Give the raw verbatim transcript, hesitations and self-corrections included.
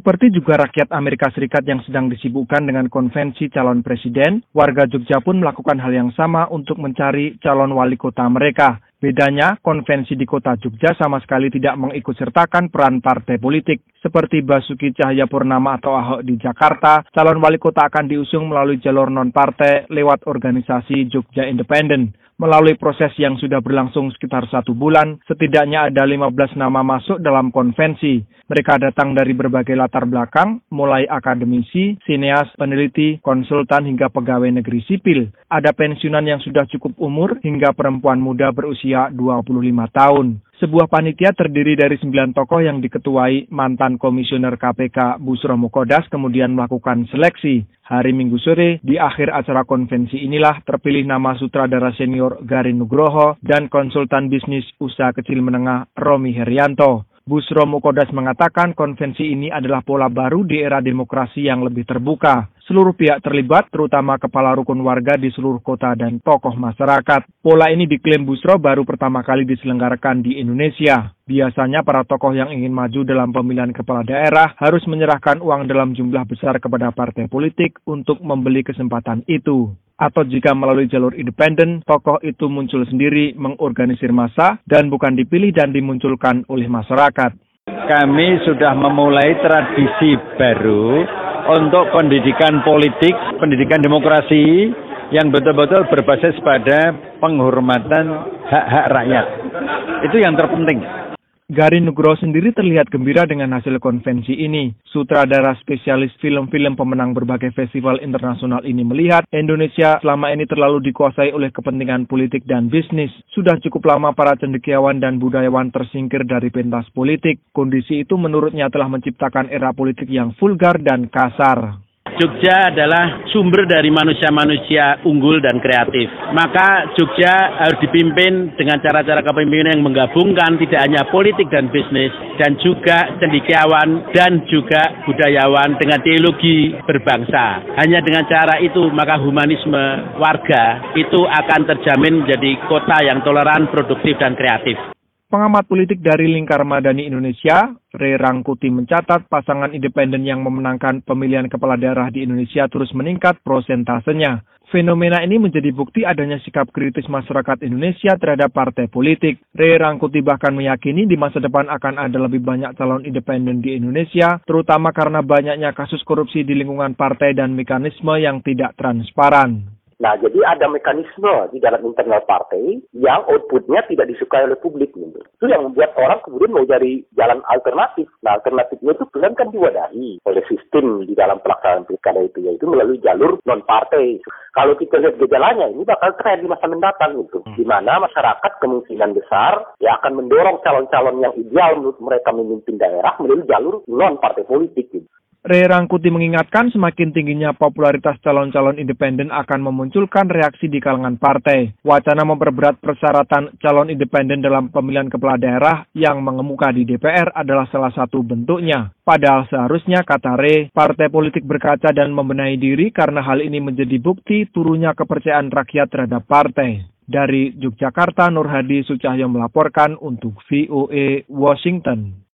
Seperti juga rakyat Amerika Serikat yang sedang disibukkan dengan konvensi calon presiden, warga Jogja pun melakukan hal yang sama untuk mencari calon wali kota mereka. Bedanya, konvensi di kota Jogja sama sekali tidak mengikutsertakan peran partai politik. Seperti Basuki Cahayapurnama atau Ahok di Jakarta, calon wali kota akan diusung melalui jalur non-partai lewat organisasi Jogja Independen. Melalui proses yang sudah berlangsung sekitar satu bulan, setidaknya ada lima belas nama masuk dalam konvensi. Mereka datang dari berbagai latar belakang, mulai akademisi, sineas, peneliti, konsultan, hingga pegawai negeri sipil. Ada pensiunan yang sudah cukup umur, hingga perempuan muda berusia dua puluh lima tahun. Sebuah panitia terdiri dari sembilan tokoh yang diketuai mantan komisioner K P K Busro Mukodas kemudian melakukan seleksi. Hari Minggu sore, di akhir acara konvensi inilah terpilih nama sutradara senior Garin Nugroho dan konsultan bisnis usaha kecil menengah Romi Herianto. Busro Mukodas mengatakan konvensi ini adalah pola baru di era demokrasi yang lebih terbuka. Seluruh pihak terlibat, terutama kepala rukun warga di seluruh kota dan tokoh masyarakat. Pola ini diklaim Busro baru pertama kali diselenggarakan di Indonesia. Biasanya para tokoh yang ingin maju dalam pemilihan kepala daerah harus menyerahkan uang dalam jumlah besar kepada partai politik untuk membeli kesempatan itu. Atau jika melalui jalur independen, tokoh itu muncul sendiri mengorganisir massa dan bukan dipilih dan dimunculkan oleh masyarakat. Kami sudah memulai tradisi baru untuk pendidikan politik, pendidikan demokrasi yang betul-betul berbasis pada penghormatan hak-hak rakyat. Itu yang terpenting. Garin Nugroho sendiri terlihat gembira dengan hasil konvensi ini. Sutradara spesialis film-film pemenang berbagai festival internasional ini melihat Indonesia selama ini terlalu dikuasai oleh kepentingan politik dan bisnis. Sudah cukup lama para cendekiawan dan budayawan tersingkir dari pentas politik. Kondisi itu menurutnya telah menciptakan era politik yang vulgar dan kasar. Jogja adalah sumber dari manusia-manusia unggul dan kreatif. Maka Jogja harus dipimpin dengan cara-cara kepemimpinan yang menggabungkan tidak hanya politik dan bisnis, dan juga cendekiawan dan juga budayawan dengan teologi berbangsa. Hanya dengan cara itu maka humanisme warga itu akan terjamin menjadi kota yang toleran, produktif, dan kreatif. Pengamat politik dari Lingkar Madani Indonesia, Ray Rangkuti mencatat pasangan independen yang memenangkan pemilihan kepala daerah di Indonesia terus meningkat prosentasenya. Fenomena ini menjadi bukti adanya sikap kritis masyarakat Indonesia terhadap partai politik. Ray Rangkuti bahkan meyakini di masa depan akan ada lebih banyak calon independen di Indonesia, terutama karena banyaknya kasus korupsi di lingkungan partai dan mekanisme yang tidak transparan. Nah, jadi ada mekanisme di dalam internal partai yang outputnya tidak disukai oleh publik. Gitu. Itu yang membuat orang kemudian mau cari jalan alternatif. Nah, alternatifnya itu kemudian kan diwadahi oleh sistem di dalam pelaksanaan pilkada itu, yaitu melalui jalur non-partai. Kalau kita lihat gejalanya, ini bakal tren di masa mendatang gitu. Di mana masyarakat kemungkinan besar ya akan mendorong calon-calon yang ideal menurut mereka memimpin daerah melalui jalur non-partai politik. Gitu. Ray Rangkuti mengingatkan semakin tingginya popularitas calon-calon independen akan memunculkan reaksi di kalangan partai. Wacana memperberat persyaratan calon independen dalam pemilihan kepala daerah yang mengemuka di D P R adalah salah satu bentuknya. Padahal seharusnya, kata Ray, partai politik berkaca dan membenahi diri karena hal ini menjadi bukti turunnya kepercayaan rakyat terhadap partai. Dari Yogyakarta, Nur Hadi Sucahyo melaporkan untuk V O A Washington.